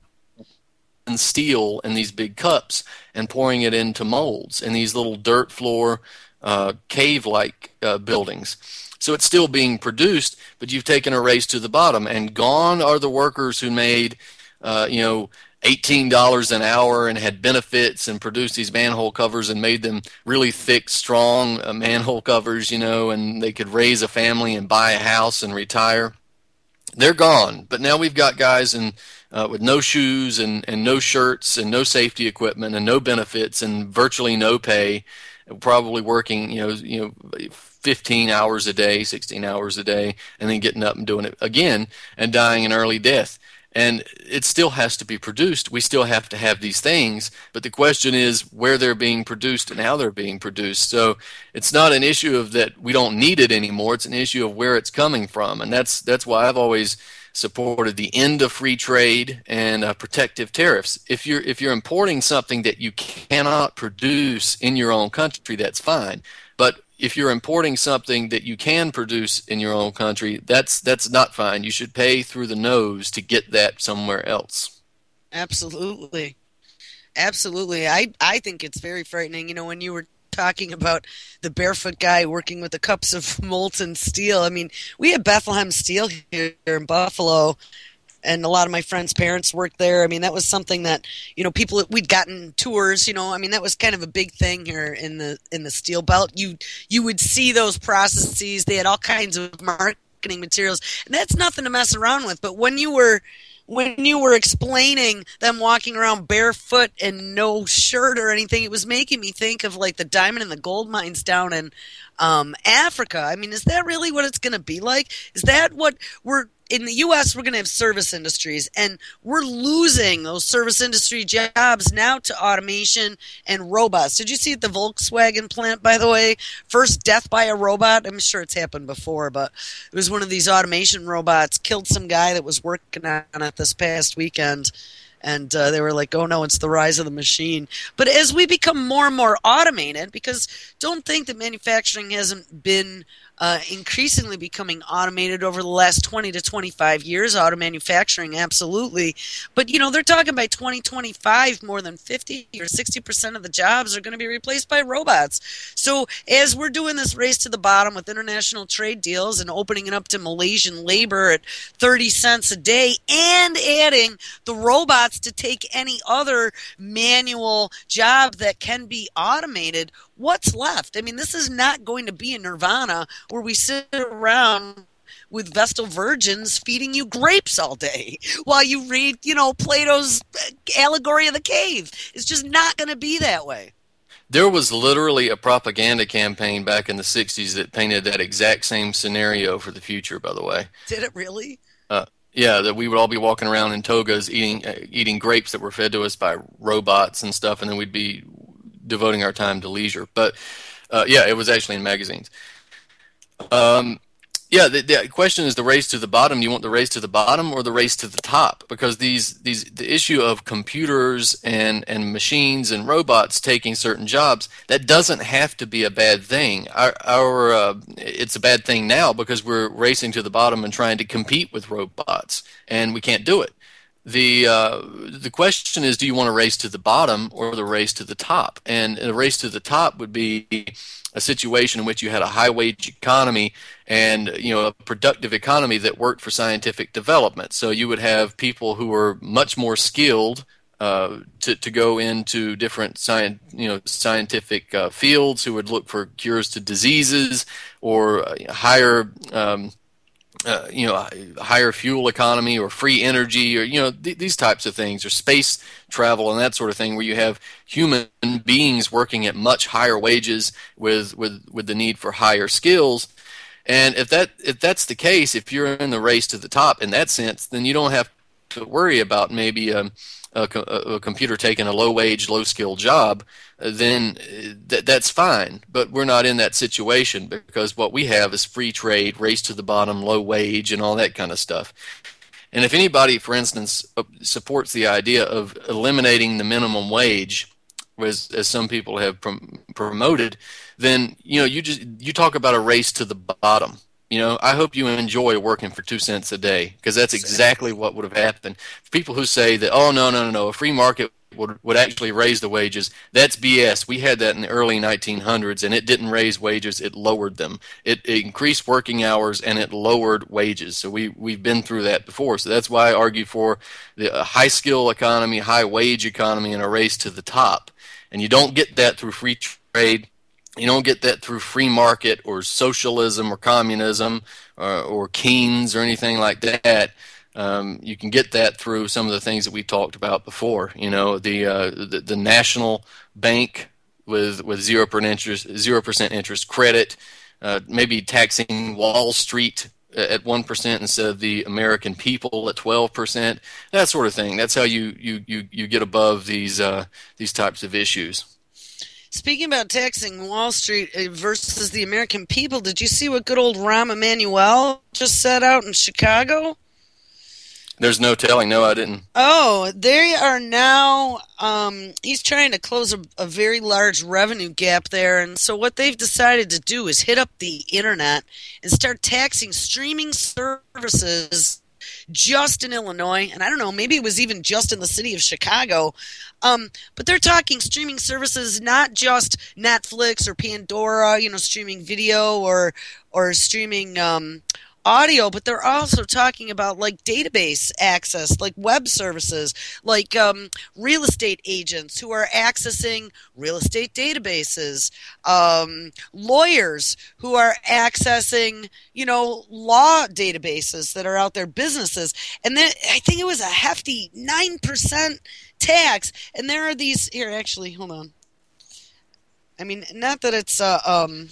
[SPEAKER 2] steel in these big cups and pouring it into molds in these little dirt floor uh, cave-like uh, buildings. So it's still being produced, but you've taken a race to the bottom, and gone are the workers who made uh, you know. eighteen dollars an hour and had benefits and produced these manhole covers and made them really thick, strong uh, manhole covers, you know, and they could raise a family and buy a house and retire. They're gone. But now we've got guys in, uh, with no shoes and, and no shirts and no safety equipment and no benefits and virtually no pay, probably working, you know, you know, fifteen hours a day, sixteen hours a day, and then getting up and doing it again and dying an early death. And it still has to be produced. We still have to have these things, but the question is where they're being produced and how they're being produced. So it's not an issue of that we don't need it anymore. It's an issue of where it's coming from, and that's that's why I've always supported the end of free trade and uh, protective tariffs. If you're if you're importing something that you cannot produce in your own country, that's fine. But if you're importing something that you can produce in your own country, that's that's not fine. You should pay through the nose to get that somewhere else.
[SPEAKER 1] Absolutely. Absolutely. I, I think it's very frightening. You know, when you were talking about the barefoot guy working with the cups of molten steel, I mean, we have Bethlehem Steel here in Buffalo, and a lot of my friends' parents worked there. I mean, that was something that, you know, people, we'd gotten tours, you know, I mean, that was kind of a big thing here in the in the steel belt. You you would see those processes. They had all kinds of marketing materials, and that's nothing to mess around with. But when you were when you were explaining them walking around barefoot and no shirt or anything, it was making me think of like the diamond and the gold mines down in um, Africa. I mean, is that really what it's going to be like? Is that what we're in the U S? We're going to have service industries, and we're losing those service industry jobs now to automation and robots. Did you see at the Volkswagen plant, by the way? First death by a robot. I'm sure it's happened before, but it was one of these automation robots killed some guy that was working on it this past weekend. And uh, they were like, oh, no, it's the rise of the machine. But as we become more and more automated, because don't think that manufacturing hasn't been uh, increasingly becoming automated over the last twenty to twenty-five years, auto manufacturing, absolutely. But, you know, they're talking by twenty twenty-five, more than fifty or sixty percent of the jobs are going to be replaced by robots. So as we're doing this race to the bottom with international trade deals and opening it up to Malaysian labor at thirty cents a day and adding the robots to take any other manual job that can be automated, what's left? I mean, this is not going to be a nirvana where we sit around with Vestal virgins feeding you grapes all day while you read, you know, Plato's Allegory of the Cave. It's just not going to be that way.
[SPEAKER 2] There was literally a propaganda campaign back in the sixties that painted that exact same scenario for the future, by the way.
[SPEAKER 1] Did it really?
[SPEAKER 2] Uh, yeah, that we would all be walking around in togas eating uh, eating grapes that were fed to us by robots and stuff, and then we'd be devoting our time to leisure. But, uh, yeah, it was actually in magazines. Um, yeah, the, the question is the race to the bottom. Do you want the race to the bottom or the race to the top? Because these these the issue of computers and, and machines and robots taking certain jobs, that doesn't have to be a bad thing. Our, our uh, it's a bad thing now because we're racing to the bottom and trying to compete with robots, and we can't do it. The uh, the question is, do you want to race to the bottom or the race to the top? And a race to the top would be a situation in which you had a high wage economy and, you know, a productive economy that worked for scientific development. So you would have people who were much more skilled uh, to to go into different science, you know, scientific uh, fields, who would look for cures to diseases or uh, higher. Um, Uh, you know, higher fuel economy or free energy or, you know, th- these types of things, or space travel and that sort of thing, where you have human beings working at much higher wages with, with, with the need for higher skills. And if that if that's the case, if you're in the race to the top in that sense, then you don't have to worry about maybe um, a, a, a computer taking a low-wage, low-skill job. Then th- that's fine. But we're not in that situation because what we have is free trade, race to the bottom, low wage, and all that kind of stuff. And if anybody, for instance, supports the idea of eliminating the minimum wage, as, as some people have prom- promoted, then, you know, you just you talk about a race to the bottom. You know, I hope you enjoy working for two cents a day, because that's exactly what would have happened. People who say that, oh, no, no, no, no, a free market would would actually raise the wages, that's B S. We had that in the early nineteen hundreds, and it didn't raise wages, it lowered them. It, it increased working hours, and it lowered wages. So we, we've been through that before. So that's why I argue for the high-skill economy, high-wage economy, and a race to the top. And you don't get that through free trade. You don't get that through free market or socialism or communism or, or Keynes or anything like that. Um, you can get that through some of the things that we talked about before. You know, the uh, the, the national bank with with zero percent interest, zero percent interest credit, uh, maybe taxing Wall Street at one percent instead of the American people at twelve percent. That sort of thing. That's how you you you, you get above these uh, these types of issues.
[SPEAKER 1] Speaking about taxing Wall Street versus the American people, did you see what good old Rahm Emanuel just said out in Chicago?
[SPEAKER 2] There's no telling. No, I didn't.
[SPEAKER 1] Oh, they are now, um, he's trying to close a, a very large revenue gap there. And so what they've decided to do is hit up the internet and start taxing streaming services just in Illinois. And I don't know, maybe it was even just in the city of Chicago. Um, but they're talking streaming services, not just Netflix or Pandora, you know, streaming video or, or streaming, um, audio, but they're also talking about like database access, like web services, like um, real estate agents who are accessing real estate databases, um, lawyers who are accessing, you know, law databases that are out there, businesses. And then I think it was a hefty nine percent tax. And there are these here, actually, hold on. I mean, not that it's uh, um,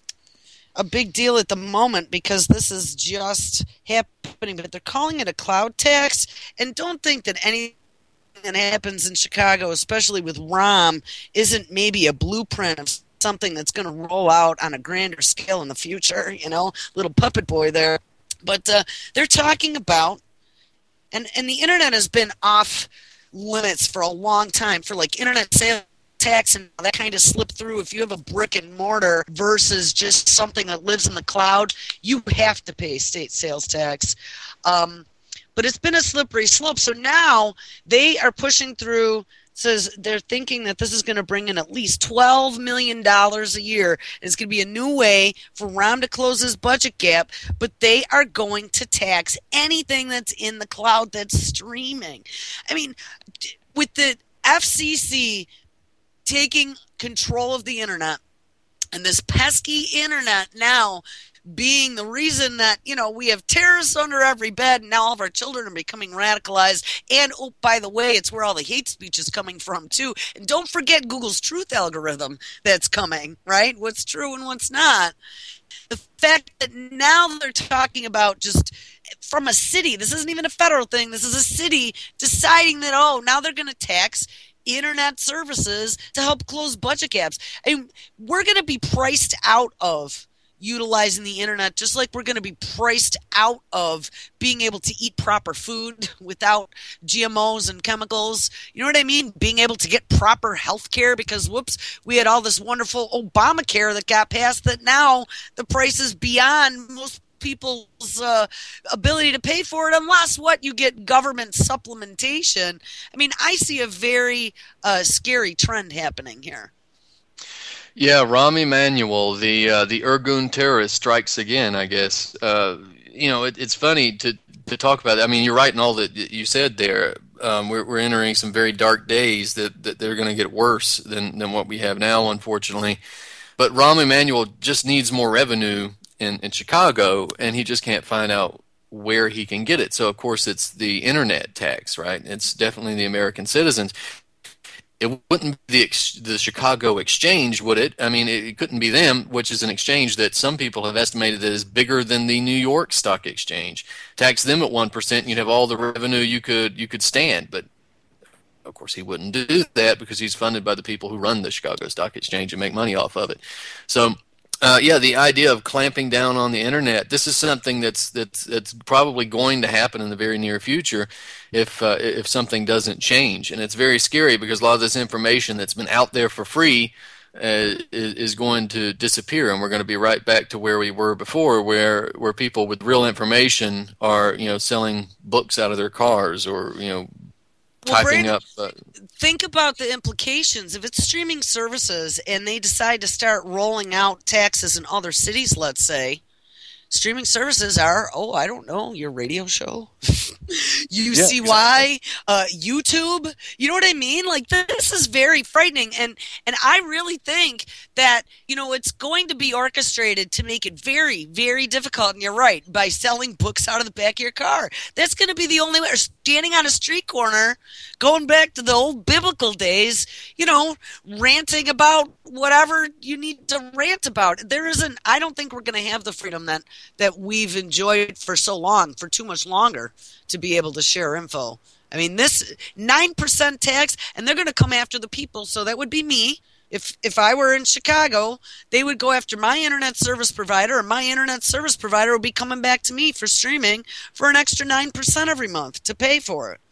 [SPEAKER 1] a big deal at the moment because this is just happening, but they're calling it a cloud tax. And don't think that anything that happens in Chicago, especially with Rahm, isn't maybe a blueprint of something that's going to roll out on a grander scale in the future, you know, little puppet boy there. But uh, they're talking about, and, and the internet has been off limits for a long time for like internet sales tax and that kind of slip through. If you have a brick and mortar versus just something that lives in the cloud, you have to pay state sales tax. Um, but it's been a slippery slope. So now they are pushing through, says they're thinking that this is going to bring in at least twelve million dollars a year. It's going to be a new way for Rahm to close his budget gap, but they are going to tax anything that's in the cloud that's streaming. I mean, with the F C C taking control of the internet and this pesky internet now being the reason that, you know, we have terrorists under every bed and now all of our children are becoming radicalized. And, oh, by the way, it's where all the hate speech is coming from, too. And don't forget Google's truth algorithm that's coming, right? What's true and what's not. The fact that now they're talking about just from a city, this isn't even a federal thing, this is a city deciding that, oh, now they're going to tax internet services to help close budget gaps. And we're going to be priced out of utilizing the internet just like we're going to be priced out of being able to eat proper food without G M Os and chemicals. You know what I mean? Being able to get proper health care because, whoops, we had all this wonderful Obamacare that got passed that now the price is beyond most people's uh, ability to pay for it unless what you get government supplementation. I mean, I see a very uh, scary trend happening here.
[SPEAKER 2] Yeah, Rahm Emanuel, the uh, the Irgun terrorist, strikes again, I guess. Uh, you know, it, it's funny to, to talk about it. I mean, you're right in all that you said there. Um, we're, we're entering some very dark days that, that they're going to get worse than, than what we have now, unfortunately. But Rahm Emanuel just needs more revenue in, in Chicago, and he just can't find out where he can get it. So, of course, it's the internet tax, right? It's definitely the American citizens. It wouldn't be the, ex- the Chicago Exchange, would it? I mean, it, it couldn't be them, which is an exchange that some people have estimated that is bigger than the New York Stock Exchange. Tax them at one percent, and you'd have all the revenue you could you could stand. But, of course, he wouldn't do that because he's funded by the people who run the Chicago Stock Exchange and make money off of it. So, Uh, yeah, the idea of clamping down on the internet. This is something that's that's that's probably going to happen in the very near future, if uh, if something doesn't change. And it's very scary because a lot of this information that's been out there for free uh, is, is going to disappear, and we're going to be right back to where we were before, where where people with real information are, you know, selling books out of their cars or, you know,
[SPEAKER 1] Well,
[SPEAKER 2] typing
[SPEAKER 1] Brandon,
[SPEAKER 2] up. Uh,
[SPEAKER 1] think about the implications. If it's streaming services and they decide to start rolling out taxes in other cities, let's say, streaming services are, oh, I don't know, your radio show, U C Y,
[SPEAKER 2] yeah, exactly.
[SPEAKER 1] uh, YouTube. You know what I mean? Like, this is very frightening. And, and I really think that, you know, it's going to be orchestrated to make it very, very difficult. And you're right, by selling books out of the back of your car. That's going to be the only way. Or standing on a street corner, going back to the old biblical days, you know, ranting about whatever you need to rant about. There isn't, I don't think we're going to have the freedom that, that we've enjoyed for so long, for too much longer, to be able to share info. I mean, this nine percent tax, and they're going to come after the people, so that would be me. If if I were in Chicago, they would go after my internet service provider, and my internet service provider would be coming back to me for streaming for an extra nine percent every month to pay for it.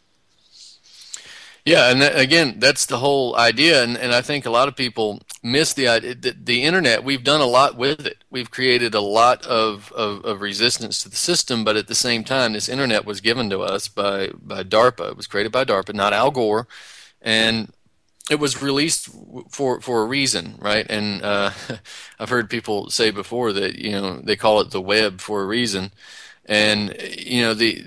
[SPEAKER 2] Yeah, and that, again, that's the whole idea, and, and I think a lot of people miss the idea that the internet, we've done a lot with it. We've created a lot of, of, of resistance to the system, but at the same time, this internet was given to us by, by DARPA. It was created by DARPA, not Al Gore, and it was released for for a reason, right? And uh, I've heard people say before that you know they call it the web for a reason, and you know the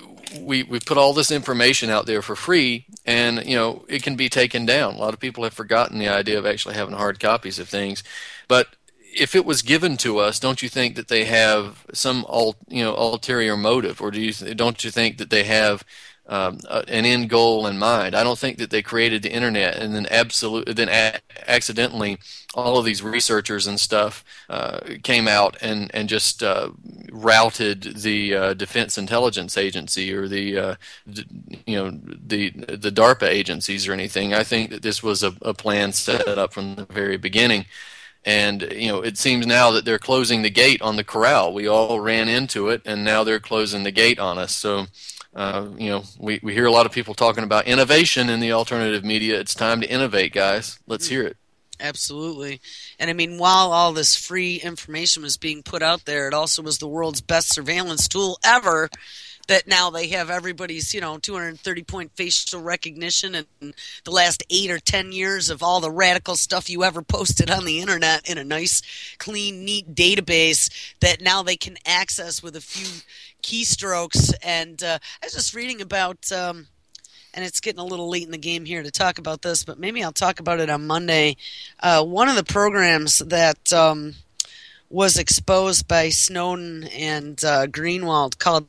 [SPEAKER 2] we we put all this information out there for free, and you know it can be taken down. A lot of people have forgotten the idea of actually having hard copies of things, but if it was given to us, don't you think that they have some ul- you know ulterior motive, or do you don't you think that they have um, a, an end goal in mind? I don't think that they created the internet and then absolute then a- accidentally all of these researchers and stuff uh, came out and and just uh, routed the uh, Defense Intelligence Agency or the uh, d- you know the the DARPA agencies or anything. I think that this was a, a plan set up from the very beginning. And you know, it seems now that they're closing the gate on the corral. We all ran into it, and now they're closing the gate on us. So, uh, you know, we, we hear a lot of people talking about innovation in the alternative media. It's time to innovate, guys. Let's hear it.
[SPEAKER 1] Absolutely. And I mean, while all this free information was being put out there, it also was the world's best surveillance tool ever. That now they have everybody's, you know, two hundred thirty point facial recognition and the last eight or ten years of all the radical stuff you ever posted on the internet in a nice, clean, neat database that now they can access with a few keystrokes. And uh, I was just reading about, um, and it's getting a little late in the game here to talk about this, but maybe I'll talk about it on Monday. Uh, one of the programs that um, was exposed by Snowden and uh, Greenwald called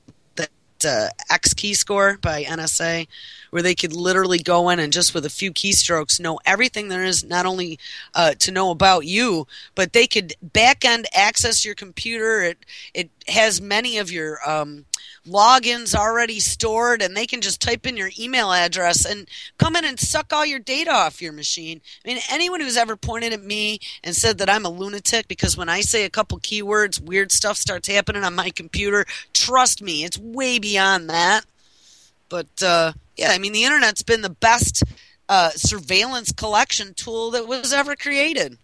[SPEAKER 1] Uh, X Key Score by N S A, where they could literally go in and just with a few keystrokes know everything there is, not only uh, to know about you, but they could back-end access your computer. It it has many of your um, logins already stored, and they can just type in your email address and come in and suck all your data off your machine. I mean, anyone who's ever pointed at me and said that I'm a lunatic because when I say a couple keywords, weird stuff starts happening on my computer, trust me, it's way beyond that. But, uh, yeah, I mean, the Internet's been the best uh, surveillance collection tool that was ever created.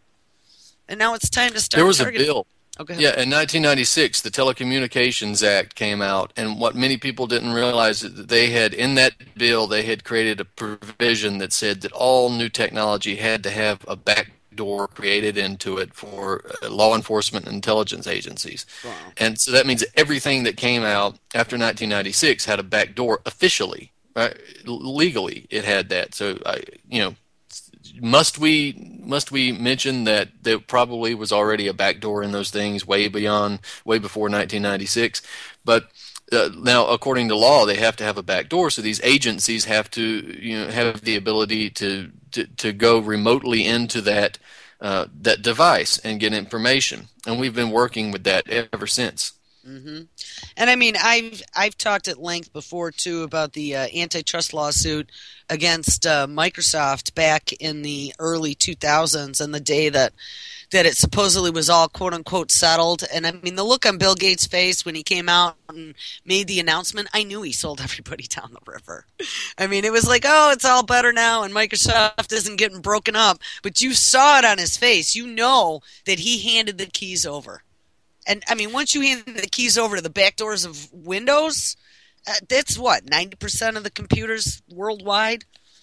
[SPEAKER 1] And now it's time to start
[SPEAKER 2] There was
[SPEAKER 1] targeting.
[SPEAKER 2] a bill.
[SPEAKER 1] Okay.
[SPEAKER 2] Yeah, in nineteen ninety-six, the Telecommunications Act came out, and what many people didn't realize is that they had, in that bill, they had created a provision that said that all new technology had to have a backdoor created into it for uh, law enforcement and intelligence agencies.
[SPEAKER 1] Wow.
[SPEAKER 2] And so that means that everything that came out after nineteen ninety-six had a backdoor officially, right? L- legally, it had that. So, I, you know, Must we must we mention that there probably was already a backdoor in those things way beyond way before nineteen ninety-six? But uh, now, according to law, they have to have a backdoor. So these agencies have to you know have the ability to to, to go remotely into that uh, that device and get information. And we've been working with that ever since.
[SPEAKER 1] Mm-hmm. And I mean, I've I've talked at length before too about the uh, antitrust lawsuit against uh, Microsoft back in the early two thousands, and the day that that it supposedly was all quote unquote settled. And I mean, the look on Bill Gates' face when he came out and made the announcement, I knew he sold everybody down the river. I mean, it was like, oh, it's all better now, and Microsoft isn't getting broken up. But you saw it on his face. You know that he handed the keys over. And, I mean, once you hand the keys over to the back doors of Windows, uh, that's what, ninety percent of the computers worldwide?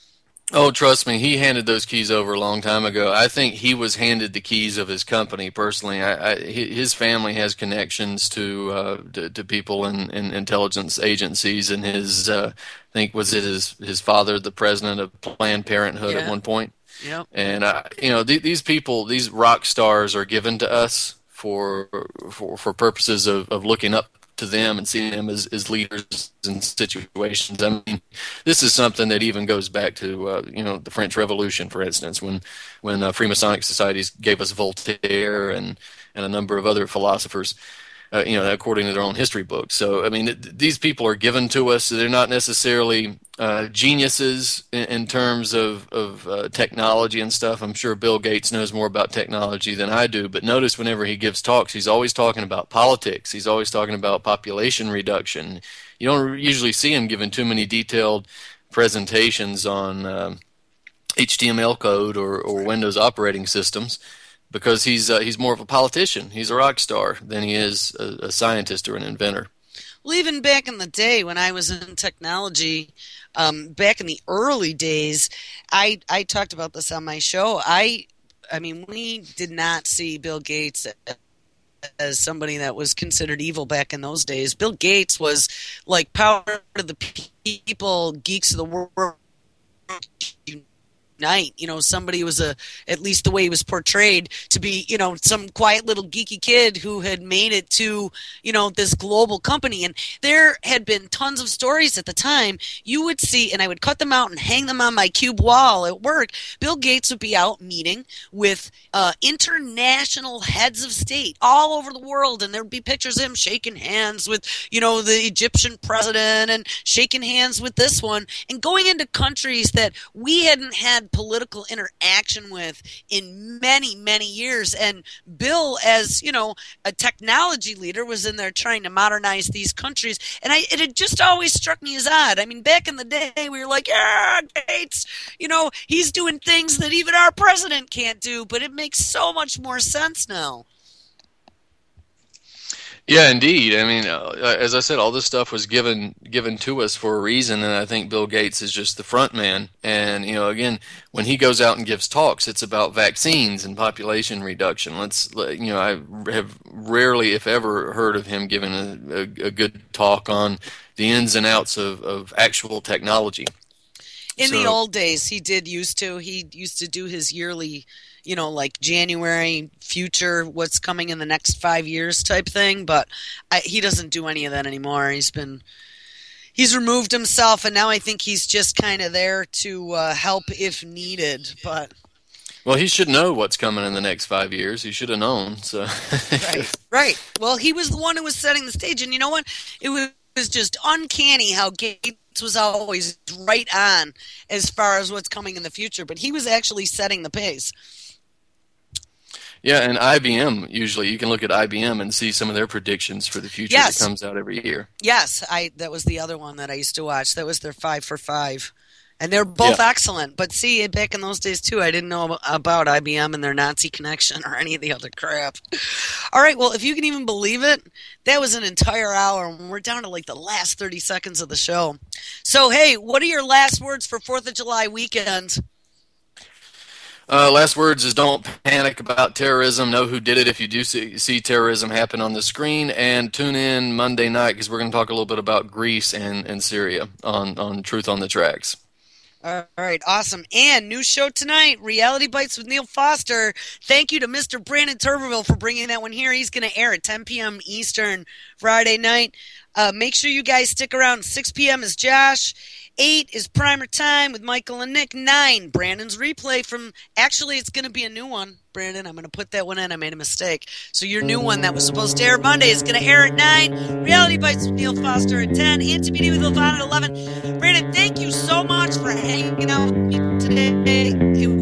[SPEAKER 2] Oh, trust me, he handed those keys over a long time ago. I think he was handed the keys of his company personally. I, I, his family has connections to uh, to, to people in, in intelligence agencies, and his uh, I think was it his his father, the president of Planned Parenthood
[SPEAKER 1] Yeah.
[SPEAKER 2] at one point.
[SPEAKER 1] Yep.
[SPEAKER 2] And uh, you know, th- these people, these rock stars, are given to us for for for purposes of, of looking up to them and seeing them as, as leaders in situations. I mean, this is something that even goes back to uh, you know the French Revolution, for instance, when when uh, Freemasonic societies gave us Voltaire and and a number of other philosophers. Uh, you know, according to their own history books. So, I mean, th- these people are given to us. So they're not necessarily uh, geniuses in, in terms of, of uh, technology and stuff. I'm sure Bill Gates knows more about technology than I do. But notice whenever he gives talks, he's always talking about politics. He's always talking about population reduction. You don't usually see him giving too many detailed presentations on um, H T M L code or, or Windows operating systems, because he's uh, he's more of a politician. He's a rock star than he is a, a scientist or an inventor.
[SPEAKER 1] Well, even back in the day when I was in technology, um, back in the early days, I I talked about this on my show. I I mean, we did not see Bill Gates as somebody that was considered evil back in those days. Bill Gates was like power of the people, geeks of the world night. You know, somebody was a, at least the way he was portrayed to be, you know, some quiet little geeky kid who had made it to, you know, this global company. And there had been tons of stories at the time. You would see, and I would cut them out and hang them on my cube wall at work. Bill Gates would be out meeting with uh, international heads of state all over the world. And there'd be pictures of him shaking hands with, you know, the Egyptian president and shaking hands with this one and going into countries that we hadn't had political interaction with in many, many years. And Bill, as, you know, a technology leader, was in there trying to modernize these countries. And I, it had just always struck me as odd. I mean, back in the day, we were like, yeah, Gates, you know, he's doing things that even our president can't do. But it makes so much more sense now.
[SPEAKER 2] Yeah, indeed. I mean, uh, as I said, all this stuff was given given to us for a reason, and I think Bill Gates is just the front man. And you know, again, when he goes out and gives talks, it's about vaccines and population reduction. Let's, you know, I have rarely, if ever, heard of him giving a, a, a good talk on the ins and outs of, of actual technology.
[SPEAKER 1] In
[SPEAKER 2] so,
[SPEAKER 1] the old days, he did used to. He used to do his yearly, you know, like January future, what's coming in the next five years type thing. But I, he doesn't do any of that anymore. He's been, he's removed himself, and now I think he's just kind of there to uh, help if needed. But
[SPEAKER 2] well, he should know what's coming in the next five years. He should have known. So
[SPEAKER 1] right, right. Well, he was the one who was setting the stage, and you know what? It was, it was just uncanny how Gates was always right on as far as what's coming in the future, but he was actually setting the pace.
[SPEAKER 2] Yeah, and I B M, usually you can look at I B M and see some of their predictions for the future
[SPEAKER 1] yes.
[SPEAKER 2] that comes out every year.
[SPEAKER 1] Yes, I that was the other one that I used to watch. That was their five for five. And they're both yeah. excellent. But see, back in those days, too, I didn't know about I B M and their Nazi connection or any of the other crap. All right, well, if you can even believe it, that was an entire hour, and we're down to like the last thirty seconds of the show. So, hey, what are your last words for fourth of July weekend?
[SPEAKER 2] Uh, last words is don't panic about terrorism. Know who did it if you do see, see terrorism happen on the screen. And tune in Monday night because we're going to talk a little bit about Greece and, and Syria on, on Truth on the Tracks.
[SPEAKER 1] All right, awesome. And new show tonight, Reality Bites with Neil Foster. Thank you to Mister Brandon Turberville for bringing that one here. He's going to air at ten p.m. Eastern Friday night. Uh, make sure you guys stick around. six p.m. is Josh. eight is Primer Time with Michael and Nick. nine, Brandon's replay from, actually, it's going to be a new one. Brandon, I'm going to put that one in. I made a mistake. So your new one that was supposed to air Monday is going to air at nine. Reality Bites with Neil Foster at ten. And T B D with Levon at eleven. Brandon, thank you so much for hanging out with me today. It